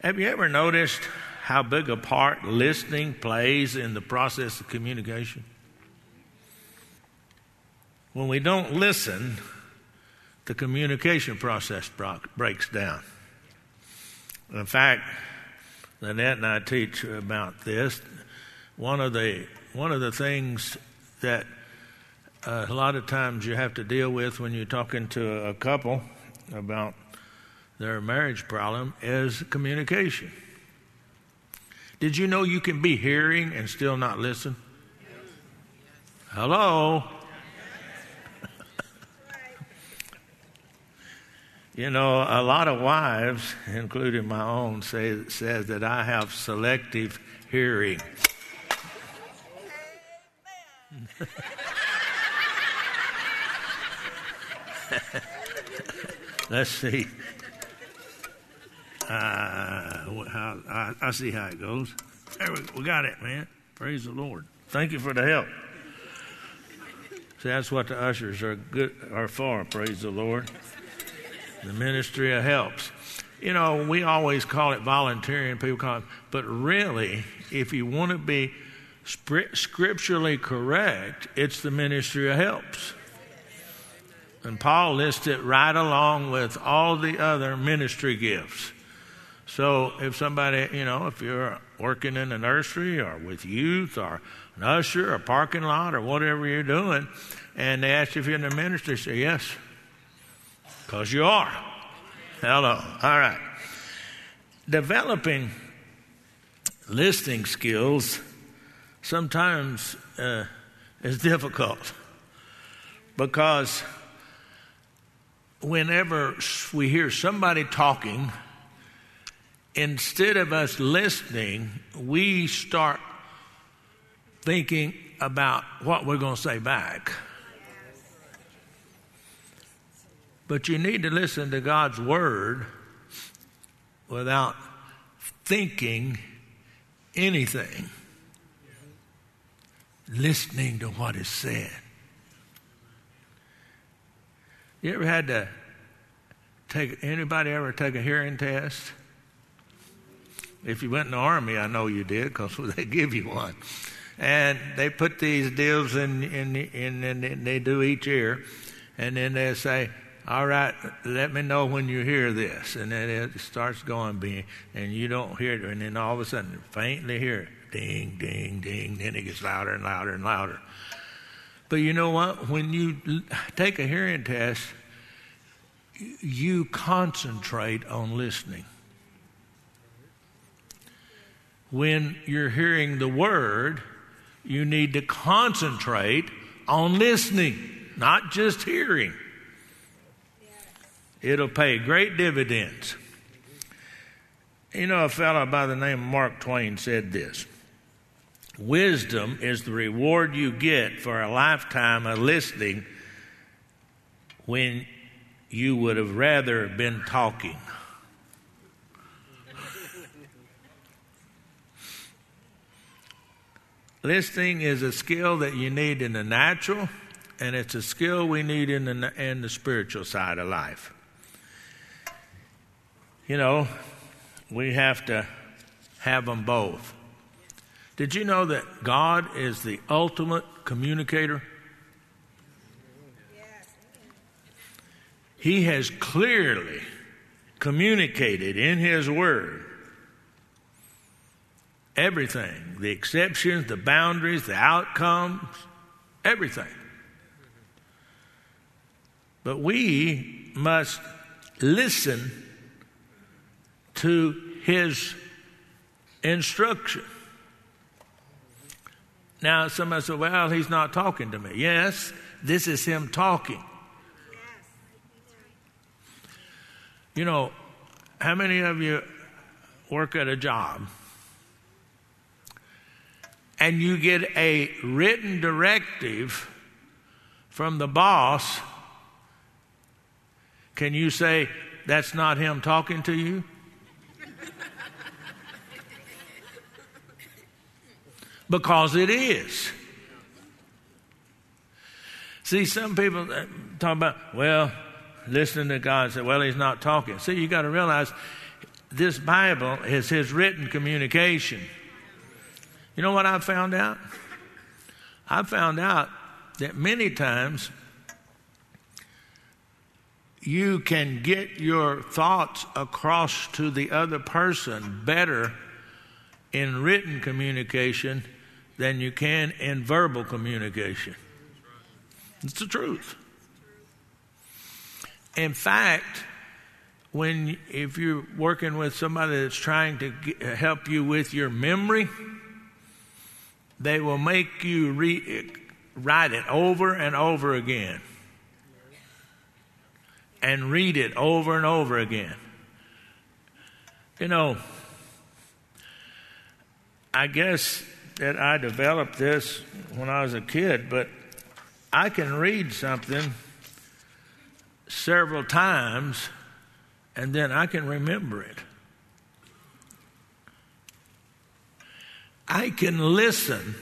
Have you ever noticed how big a part listening plays in the process of communication? When we don't listen, the communication process breaks down. In fact, Lynette and I teach about this. One of the things that a lot of times you have to deal with when you're talking to a couple about their marriage problem is communication. Did you know you can be hearing and still not listen? Hello? You know, a lot of wives, including my own, says that I have selective hearing. Let's see. I see how it goes. There we got it, man. Praise the Lord. Thank you for the help. See, that's what the ushers are for. Praise the Lord. The ministry of helps. You know, we always call it volunteering. People call it, but really, if you want to be scripturally correct, it's the ministry of helps. And Paul lists it right along with all the other ministry gifts. So if somebody, you know, if you're working in a nursery or with youth or an usher or parking lot or whatever you're doing, and they ask you if you're in the ministry, say yes, because you are. Hello. All right. Developing listening skills sometimes is difficult because whenever we hear somebody talking, instead of us listening, we start thinking about what we're going to say back. But you need to listen to God's word without thinking anything. Listening to what is said. You ever had to anybody ever take a hearing test? If you went in the Army, I know you did, because they give you one. And they put these deals in they do each ear, and then they say, all right, let me know when you hear this. And then it starts going, bing, and you don't hear it, and then all of a sudden, faintly hear it, ding, ding, ding, then it gets louder and louder and louder. But you know what? When you take a hearing test, you concentrate on listening. When you're hearing the word, you need to concentrate on listening, not just hearing. It'll pay great dividends. You know, a fellow by the name of Mark Twain said this: wisdom is the reward you get for a lifetime of listening when you would have rather been talking. Listening is a skill that you need in the natural, and it's a skill we need in the spiritual side of life. You know, we have to have them both. Did you know that God is the ultimate communicator? He has clearly communicated in His Word everything, the exceptions, the boundaries, the outcomes, everything. But we must listen to His instruction. Now, somebody said, well, He's not talking to me. Yes, this is Him talking. You know, how many of you work at a job and you get a written directive from the boss? Can you say, that's not Him talking to you? Because it is. See, some people talk about, well, listening to God and say, well, He's not talking. See, you got to realize this Bible is his written communication. You know what I found out? I found out that many times you can get your thoughts across to the other person better in written communication than you can in verbal communication. It's the truth. In fact, if you're working with somebody that's trying to help you with your memory, they will make you write it over and over again and read it over and over again. You know, I guess that I developed this when I was a kid, but I can read something several times and then I can remember it. I can listen,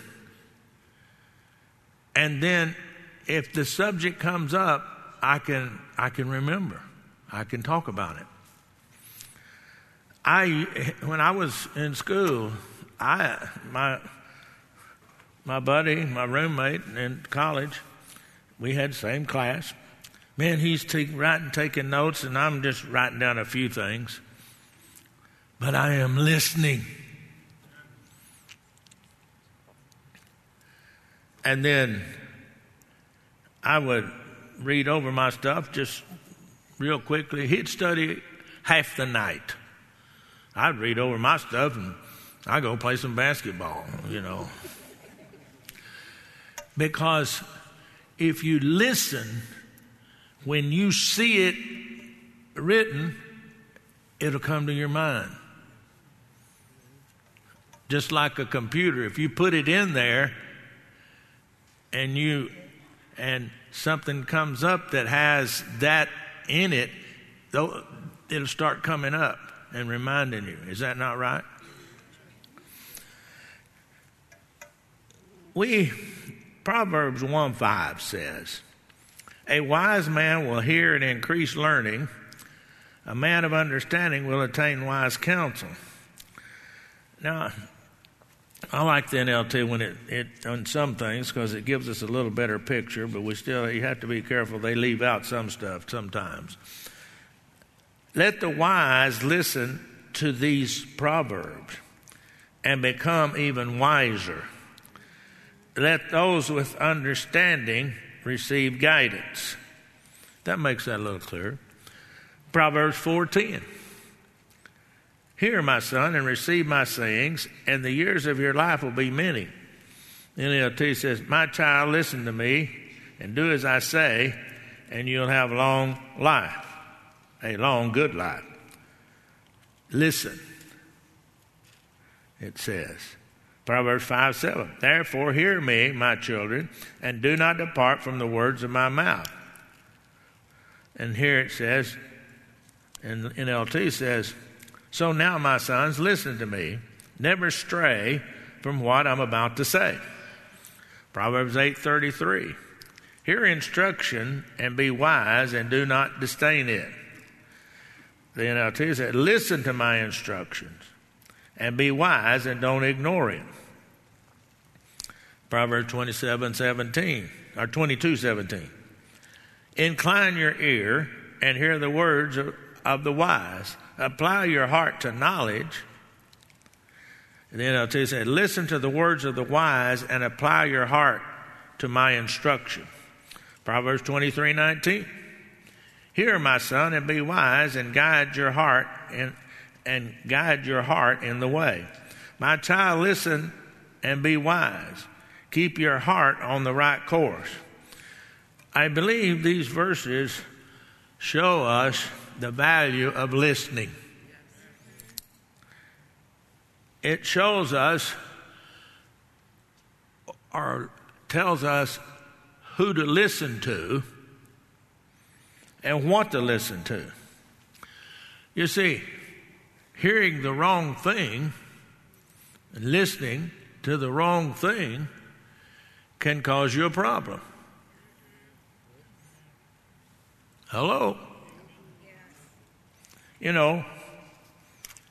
and then if the subject comes up, I can remember. I can talk about it. When I was in school, my buddy, my roommate in college, we had the same class. Man, he's taking notes, and I'm just writing down a few things. But I am listening. And then I would read over my stuff just real quickly. He'd study half the night. I'd read over my stuff, and I'd go play some basketball, you know. Because if you listen, when you see it written, it'll come to your mind. Just like a computer, if you put it in there and something comes up that has that in it, it'll start coming up and reminding you. Is that not right? Proverbs 1:5 says, "A wise man will hear and increase learning. A man of understanding will attain wise counsel." Now, I like the NLT when it on some things because it gives us a little better picture, but you have to be careful. They leave out some stuff sometimes. "Let the wise listen to these proverbs and become even wiser. Let those with understanding receive guidance." That makes that a little clearer. Proverbs 4:10. "Hear, my son, and receive my sayings, and the years of your life will be many." NLT says, "My child, listen to me and do as I say, and you'll have long life, a long, good life." Listen, it says. Proverbs 5:7. "Therefore hear me, my children, and do not depart from the words of my mouth." And here it says, and NLT says, "So now, my sons, listen to me. Never stray from what I'm about to say." Proverbs 8:33. "Hear instruction and be wise, and do not disdain it." The NLT said, "Listen to my instructions and be wise, and don't ignore it." Proverbs 22:17. "Incline your ear and hear the words of the wise. Apply your heart to knowledge." And then NLT said, "Listen to the words of the wise and apply your heart to my instruction." Proverbs 23:19. "Hear, my son, and be wise, and guide your heart in the way. My child, listen and be wise. Keep your heart on the right course." I believe these verses show us the value of listening. It shows us or tells us who to listen to and what to listen to. You see, hearing the wrong thing and listening to the wrong thing can cause you a problem. Hello? You know,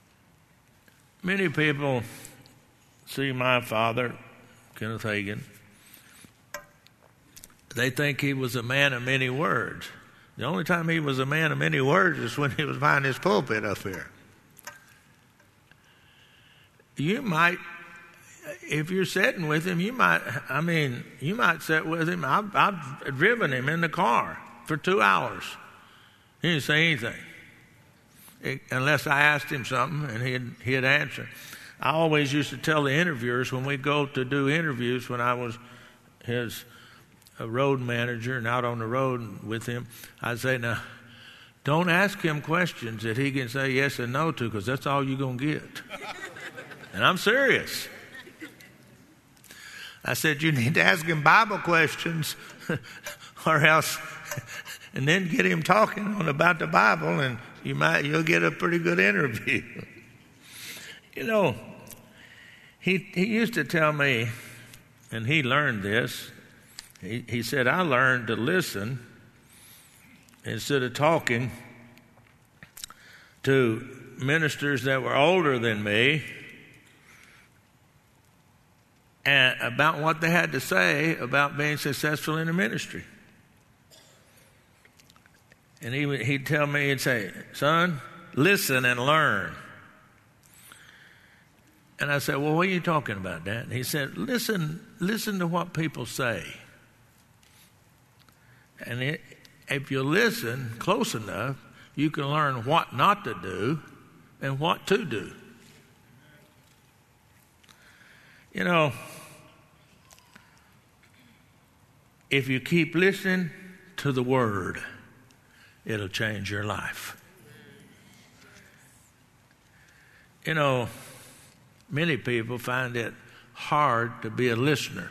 Many people see my father, Kenneth Hagin. They think he was a man of many words. The only time he was a man of many words is when he was behind his pulpit up here. You might, if you're sitting with him, you might sit with him. I've driven him in the car for 2 hours. He didn't say anything, unless I asked him something and he'd answer. I always used to tell the interviewers when we go to do interviews, when I was his road manager and out on the road with him, I'd say, now, don't ask him questions that he can say yes and no to, because that's all you're going to get. And I'm serious. I said, you need to ask him Bible questions or else, and then get him talking on about the Bible, and you'll get a pretty good interview. You know, he used to tell me, and he learned this, he said, I learned to listen instead of talking to ministers that were older than me and about what they had to say about being successful in the ministry. And he'd tell me, he'd say, son, listen and learn. And I said, well, what are you talking about, Dad? And he said, listen to what people say. And if you listen close enough, you can learn what not to do and what to do. You know, if you keep listening to the Word, it'll change your life. You know, many people find it hard to be a listener.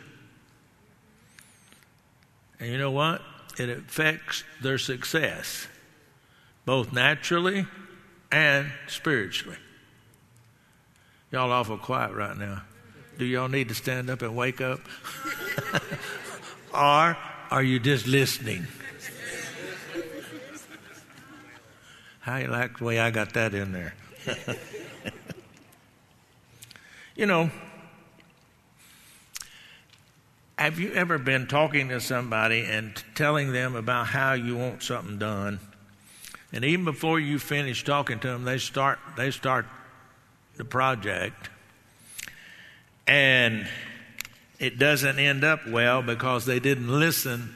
And you know what? It affects their success, both naturally and spiritually. Y'all awful quiet right now. Do y'all need to stand up and wake up? Or are you just listening? How you like the way I got that in there? You know, have you ever been talking to somebody and telling them about how you want something done, and even before you finish talking to them, they start the project, and it doesn't end up well because they didn't listen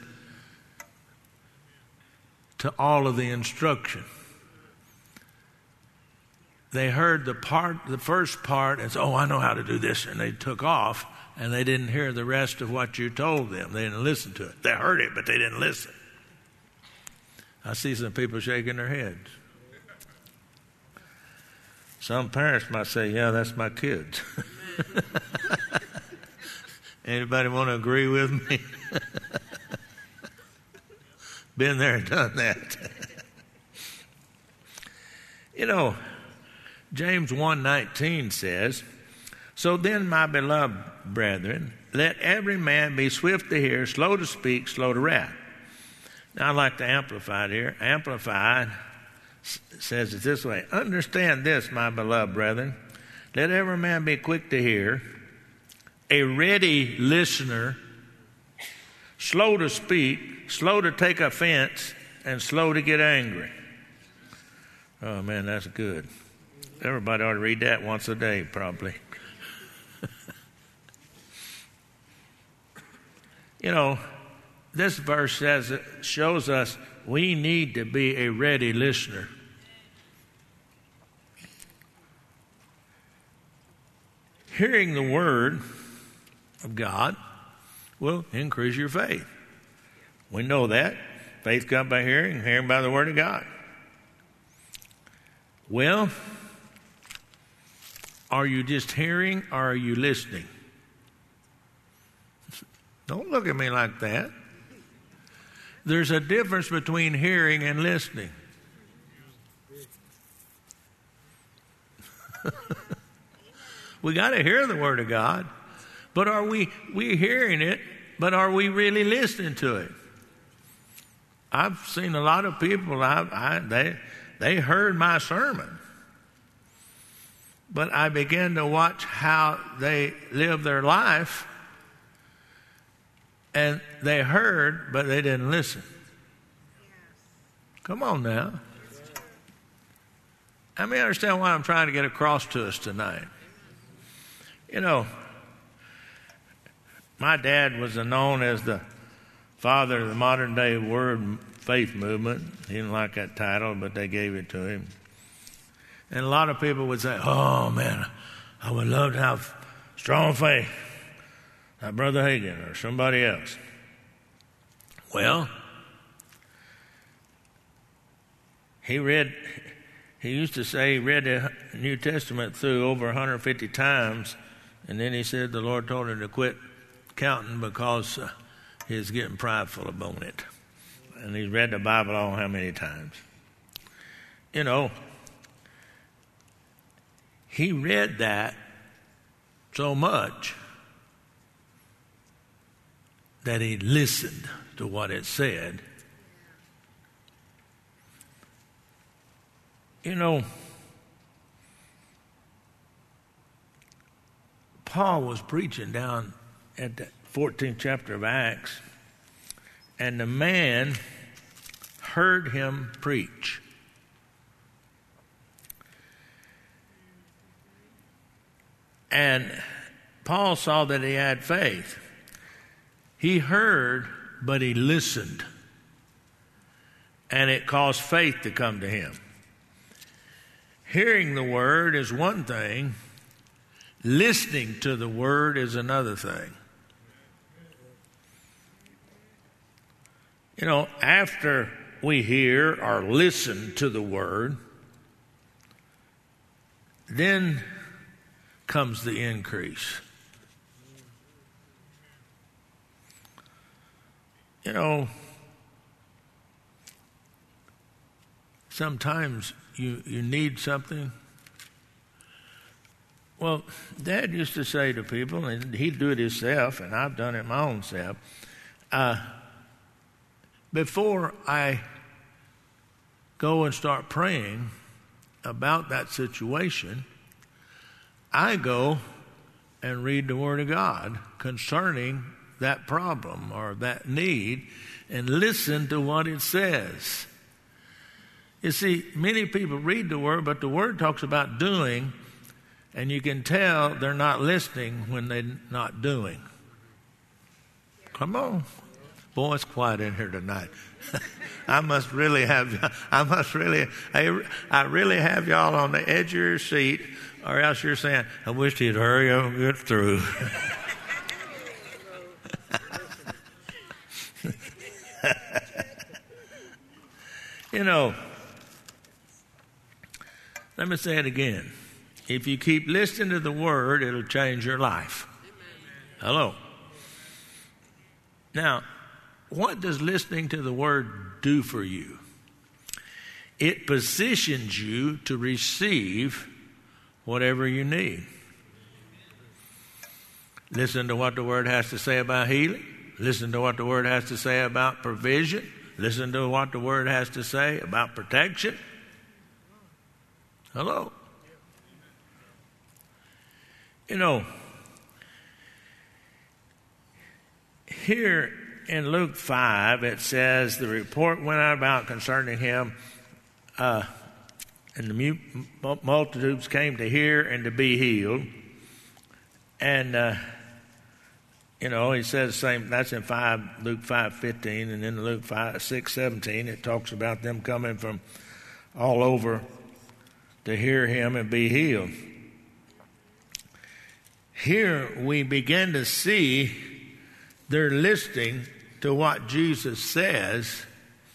to all of the instruction. They heard the first part, and said, oh, I know how to do this, and they took off, and they didn't hear the rest of what you told them. They didn't listen to it. They heard it, but they didn't listen. I see some people shaking their heads. Some parents might say, yeah, that's my kids. Anybody want to agree with me? Been there and done that. You know, James 1:19 says, so then, my beloved brethren, let every man be swift to hear, slow to speak, slow to wrath. Now, I like to amplify it here. Amplified says it this way. Understand this, my beloved brethren. Let every man be quick to hear, a ready listener, slow to speak, slow to take offense, and slow to get angry. Oh, man, that's good. Everybody ought to read that once a day, probably. You know, this verse shows us we need to be a ready listener. Hearing the Word of God will increase your faith. We know that. Faith comes by hearing, hearing by the Word of God. Well, are you just hearing or are you listening? Don't look at me like that. There's a difference between hearing and listening. We got to hear the Word of God, but are we hearing it, but are we really listening to it? I've seen a lot of people, they heard my sermon, but I began to watch how they lived their life, and they heard, but they didn't listen. Come on now. I mean, understand what I'm trying to get across to us tonight. You know, my dad was known as the father of the modern day word faith movement. He didn't like that title, but they gave it to him. And a lot of people would say, oh man, I would love to have strong faith like Brother Hagin or somebody else. Well, he used to say he read the New Testament through over 150 times, and then he said the Lord told him to quit counting because he was getting prideful about it. And he's read the Bible all how many times. You know, he read that so much that he listened to what it said. You know, Paul was preaching down at the 14th chapter of Acts, and the man heard him preach. And Paul saw that he had faith. He heard, but he listened. And it caused faith to come to him. Hearing the word is one thing. Listening to the word is another thing. You know, after we hear or listen to the word, then comes the increase. You know, sometimes you need something. Well, Dad used to say to people, and he'd do it himself, and I've done it my own self, before I go and start praying about that situation, I go and read the Word of God concerning that problem or that need and listen to what it says. You see, many people read the Word, but the Word talks about doing, and you can tell they're not listening when they're not doing. Come on. Boy, it's quiet in here tonight. I really have y'all on the edge of your seat, or else you're saying, I wish he'd hurry up and get through. You know, let me say it again. If you keep listening to the word, it'll change your life. Hello. Now, what does listening to the word do for you? It positions you to receive whatever you need. Listen to what the word has to say about healing. Listen to what the word has to say about provision. Listen to what the word has to say about protection. Hello. You know, here in Luke 5, it says, the report went out about concerning him, and the multitudes came to hear and to be healed. And, you know, he says the same, that's in Luke 5:15, and then Luke 6:17, it talks about them coming from all over to hear him and be healed. Here we begin to see they're listening to what Jesus says,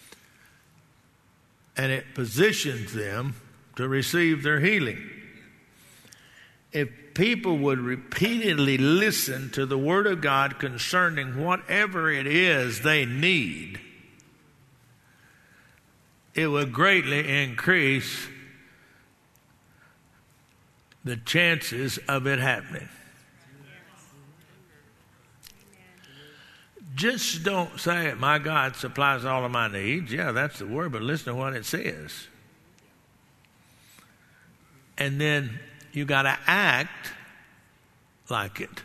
and it positions them to receive their healing. If people would repeatedly listen to the Word of God concerning whatever it is they need, it would greatly increase the chances of it happening. Just don't say, my God supplies all of my needs. Yeah, that's the word, but listen to what it says. And then you got to act like it.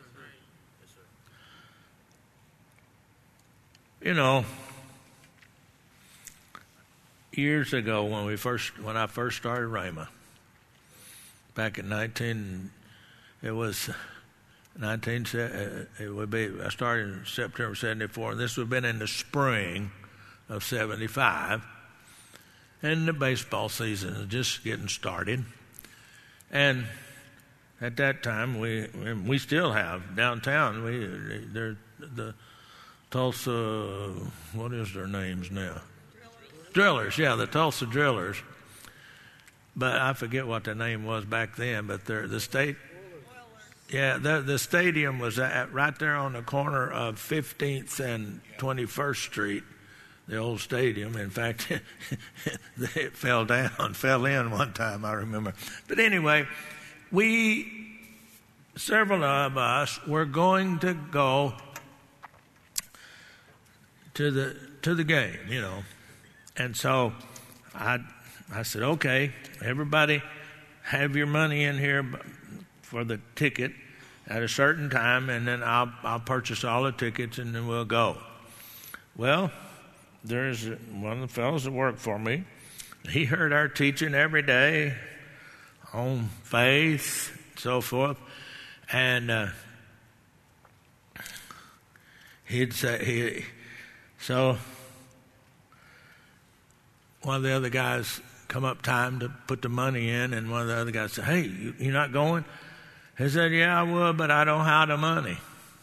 You know, years ago when I first started Rhema, back in I started in September 74, and this would have been in the spring of 75, and the baseball season is just getting started. And at that time, we still have downtown, the Tulsa, what is their names now? Drillers, yeah, the Tulsa Drillers. But I forget what the name was back then, but the stadium was right there on the corner of 15th and 21st Street, the old stadium. In fact, it fell in one time, I remember. But anyway, several of us were going to go to the game, you know. And so I said, okay, everybody have your money in here for the ticket at a certain time, and then I'll purchase all the tickets, and then we'll go. Well, there's one of the fellows that worked for me. He heard our teaching every day on faith, so forth, and he'd say, so one of the other guys come up time to put the money in, and one of the other guys said, hey, you not going? He said, yeah, I would, but I don't have the money.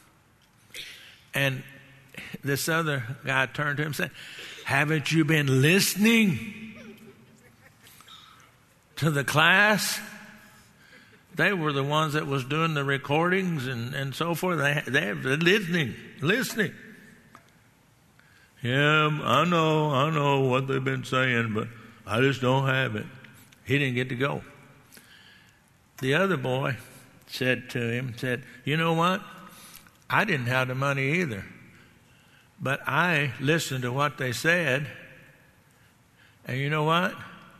And this other guy turned to him and said, haven't you been listening to the class? They were the ones that was doing the recordings and so forth. They're listening. Yeah, I know what they've been saying, but I just don't have it. He didn't get to go. The other boy said to him, you know what? I didn't have the money either, but I listened to what they said, and you know what?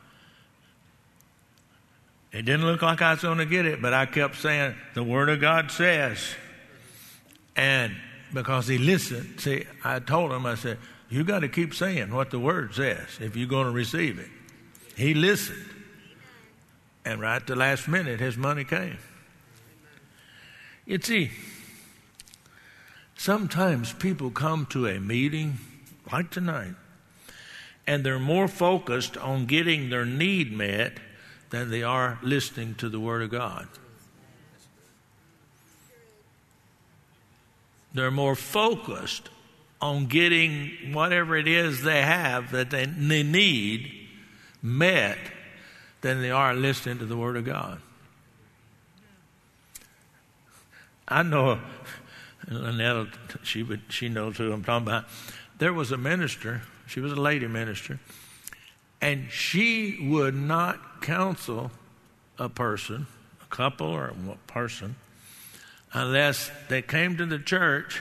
It didn't look like I was going to get it, but I kept saying, the Word of God says. And because he listened, see, I told him, I said, you got to keep saying what the Word says if you're going to receive it. He listened. And right at the last minute, his money came. You see, sometimes people come to a meeting like tonight, and they're more focused on getting their need met than they are listening to the Word of God. They're more focused on getting whatever it is they have that they need met than they are listening to the Word of God. I know, Lynette, she knows who I'm talking about. There was a minister, she was a lady minister, and she would not counsel a person, a couple or a person, unless they came to the church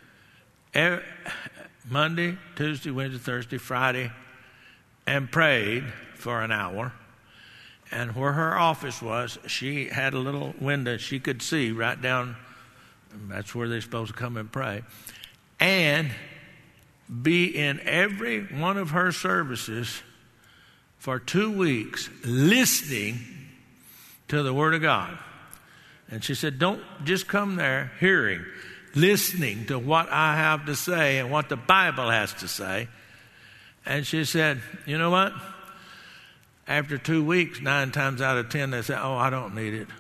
Monday, Tuesday, Wednesday, Thursday, Friday, and prayed for an hour. And where her office was, she had a little window she could see right down. That's where they're supposed to come and pray. And be in every one of her services for 2 weeks listening to the Word of God. And she said, don't just come there hearing, listening to what I have to say and what the Bible has to say. And she said, you know what? After 2 weeks, 9 times out of 10, they say, oh, I don't need it.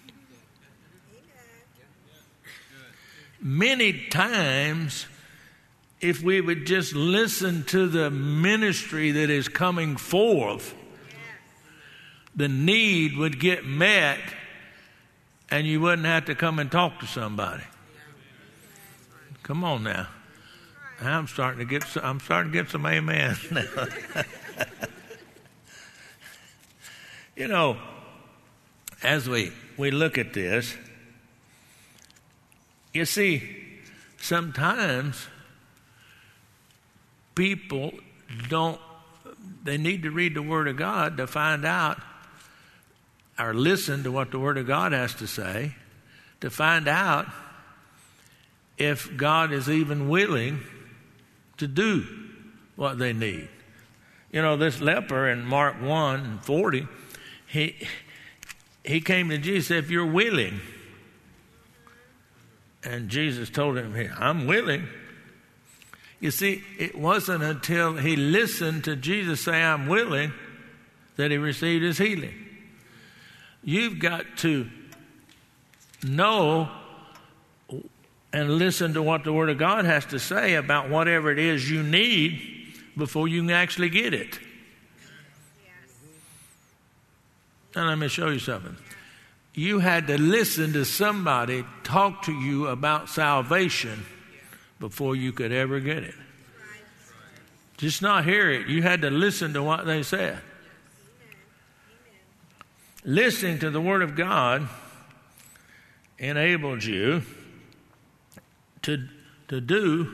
Many times, if we would just listen to the ministry that is coming forth, the need would get met, and you wouldn't have to come and talk to somebody. Come on now. I'm starting to get some amen now. You know, as we look at this, you see, sometimes people they need to read the Word of God to find out or listen to what the Word of God has to say to find out if God is even willing to do what they need. You know, this leper in Mark 1:40, he came to Jesus and said, if you're willing. And Jesus told him, hey, I'm willing. You see, it wasn't until he listened to Jesus say, I'm willing, that he received his healing. You've got to know and listen to what the Word of God has to say about whatever it is you need before you can actually get it. Now let me show you something. You had to listen to somebody talk to you about salvation before you could ever get it. Just not hear it. You had to listen to what they said. Listening to the Word of God enabled you to do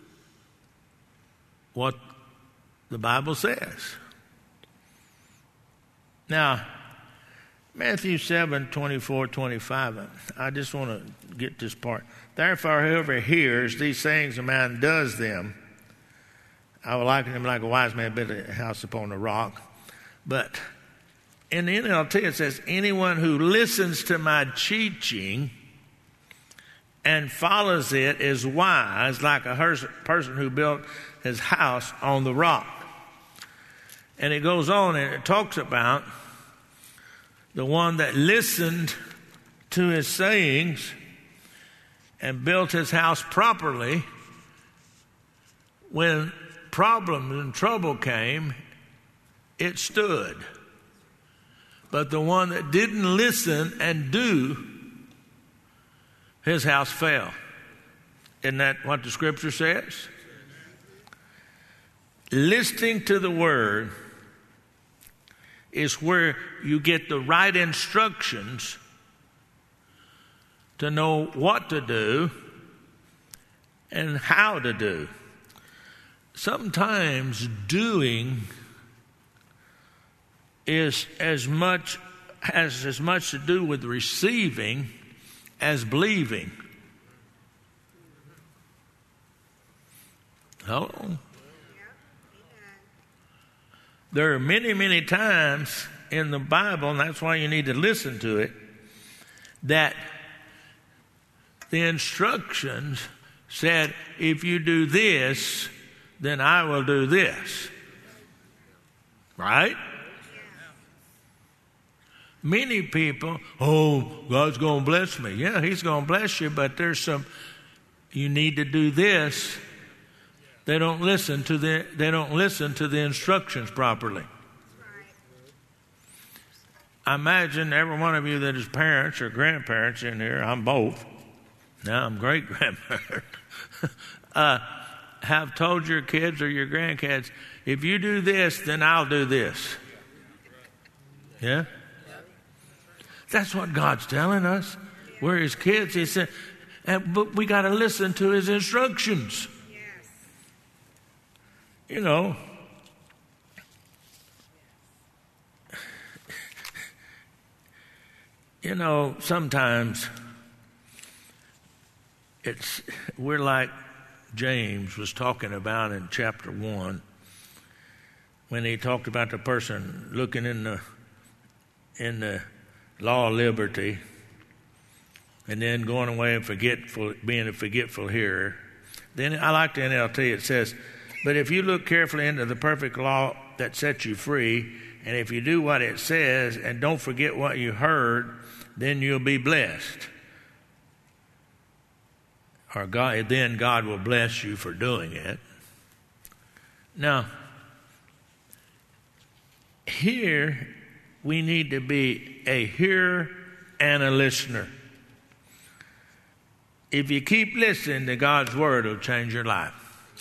what the Bible says. Now, Matthew 7:24-25. I just want to get this part. Therefore, whoever hears these things, a man does them. I will liken him like a wise man built a house upon a rock. But in the NLT it says, anyone who listens to my teaching and follows it is wise, like a person who built his house on the rock. And it goes on and it talks about the one that listened to his sayings and built his house properly. When problems and trouble came, it stood. But the one that didn't listen and do, his house fell. Isn't that what the Scripture says? Listening to the Word is where you get the right instructions to know what to do and how to do. Sometimes doing has as much to do with receiving as believing. Hello? There are many, many times in the Bible, and that's why you need to listen to it, that the instructions said, if you do this, then I will do this. Right? Many people, oh, God's going to bless me. Yeah, He's going to bless you, but there's you need to do this. They don't listen to the instructions properly. I imagine every one of you that is parents or grandparents in here, I'm both. Now I'm great grandparent. Have told your kids or your grandkids, if you do this, then I'll do this. Yeah? That's what God's telling us. We're His kids. He said, but we got to listen to His instructions. You know, sometimes we're like James was talking about in chapter 1 when he talked about the person looking in the law of liberty and then going away and being a forgetful hearer. Then I like the NLT. It says, but if you look carefully into the perfect law that sets you free, and if you do what it says and don't forget what you heard, then you'll be blessed. Or then God will bless you for doing it. Now, here we need to be a hearer and a listener. If you keep listening to God's Word, it'll change your life.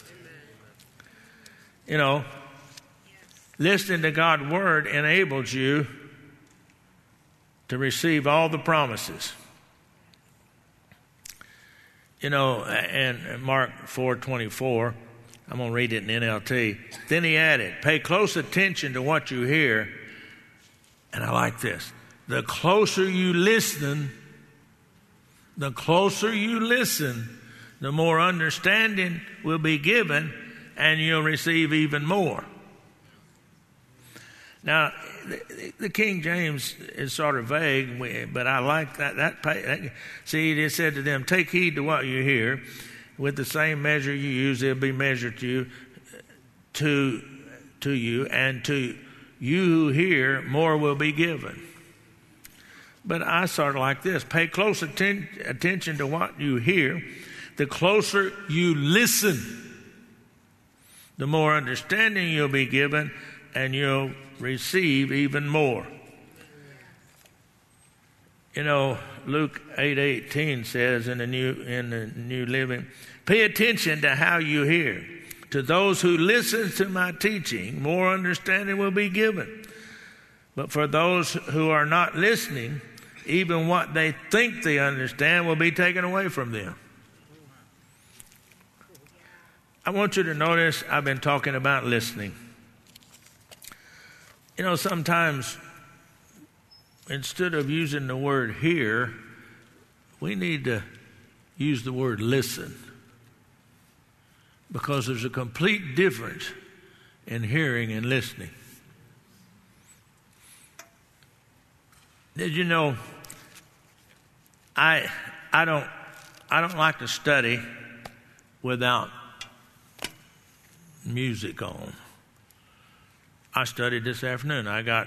You know, listening to God's Word enables you to receive all the promises. You know, and Mark 4:24, I'm going to read it in NLT. Then he added, pay close attention to what you hear. And I like this. the closer you listen, the more understanding will be given, and you'll receive even more. Now, the King James is sort of vague, but I like that. See, it said to them, take heed to what you hear. With the same measure you use, it'll be measured to you, and to you who hear, more will be given. But I sort of like this. Pay close attention to what you hear. The closer you listen, the more understanding you'll be given, and you'll receive even more. You know, Luke 8:18 says in the New Living, pay attention to how you hear. To those who listen to my teaching, more understanding will be given. But for those who are not listening, even what they think they understand will be taken away from them. I want you to notice I've been talking about listening. You know, sometimes instead of using the word hear, we need to use the word listen. Because there's a complete difference in hearing and listening. Did you know I don't like to study without music on. I studied this afternoon. I got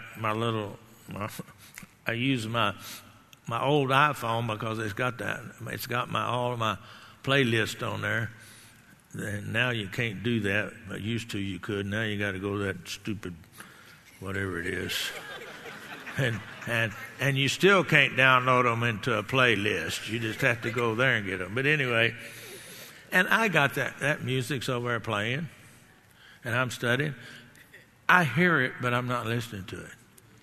I use my old iPhone because it's got all of my playlist on there. And now you can't do that, but used to you could. Now you got to go to that stupid whatever it is. And you still can't download them into a playlist. You just have to go there and get them. But anyway, and I got that music's over there playing, and I'm studying. I hear it, but I'm not listening to it.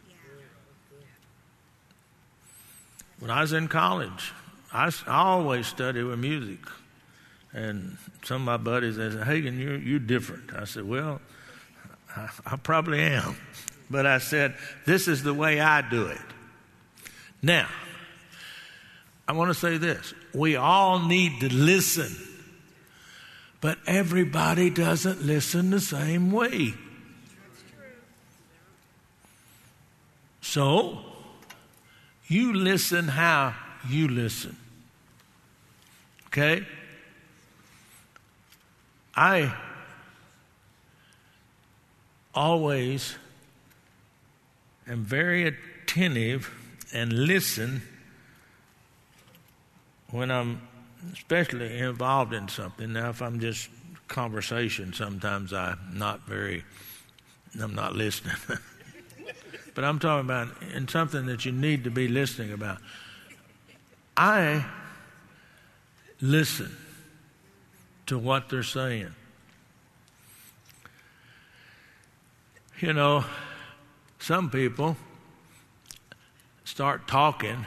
When I was in college, I always studied with music. And some of my buddies, they said, Hagan, you're different. I said, well, I probably am. But I said, this is the way I do it. Now, I want to say this. We all need to listen. But everybody doesn't listen the same way. So, you listen how you listen. Okay? I always am very attentive and listen when I'm especially involved in something. Now, if I'm just conversation, sometimes I'm not listening. But I'm talking about in something that you need to be listening about. I listen to what they're saying. You know, some people start talking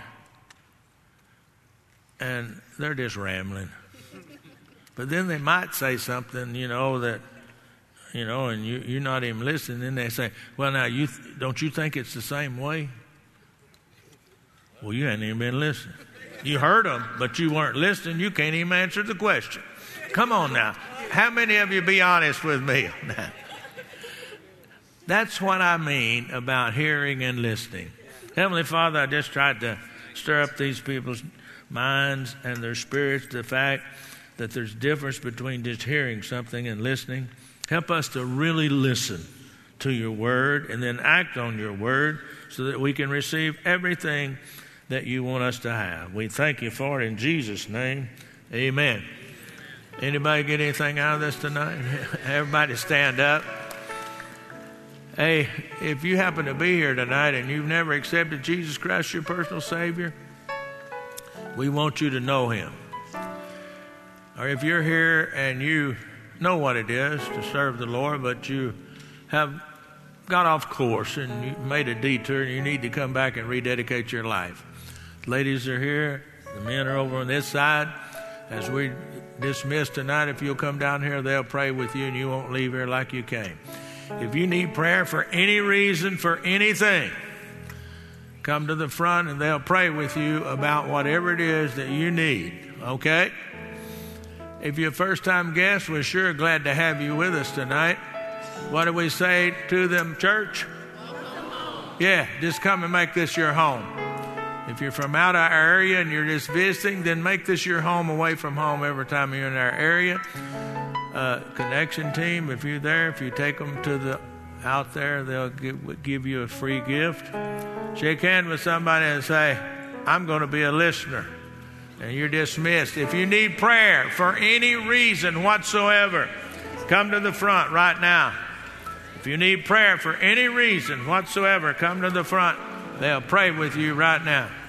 and they're just rambling. But then they might say something, and you're not even listening. Then they say, well, now, don't you think it's the same way? Well, you hadn't even been listening. You heard them, but you weren't listening. You can't even answer the question. Come on now. How many of you be honest with me? That's what I mean about hearing and listening. Heavenly Father, I just tried to stir up these people's minds and their spirits to the fact that there's a difference between just hearing something and listening. Help us to really listen to your word and then act on your word so that we can receive everything that you want us to have. We thank you for it in Jesus' name. Amen. Anybody get anything out of this tonight? Everybody stand up. Hey, if you happen to be here tonight and you've never accepted Jesus Christ, your personal Savior, we want you to know Him. Or if you're here and you know what it is to serve the Lord, but you have got off course and you made a detour and you need to come back and rededicate your life. Ladies are here. The men are over on this side. As we dismiss tonight, if you'll come down here, they'll pray with you and you won't leave here like you came. If you need prayer for any reason, for anything, come to the front and they'll pray with you about whatever it is that you need, okay? If you're a first-time guest, we're sure glad to have you with us tonight. What do we say to them, church? Yeah, just come and make this your home. If you're from out our area and you're just visiting, then make this your home away from home every time you're in our area. Connection team, if you're there, if you take them to out there, they'll give you a free gift. Shake hands with somebody and say, I'm going to be a listener. And you're dismissed. If you need prayer for any reason whatsoever, come to the front right now. If you need prayer for any reason whatsoever, come to the front. They'll pray with you right now.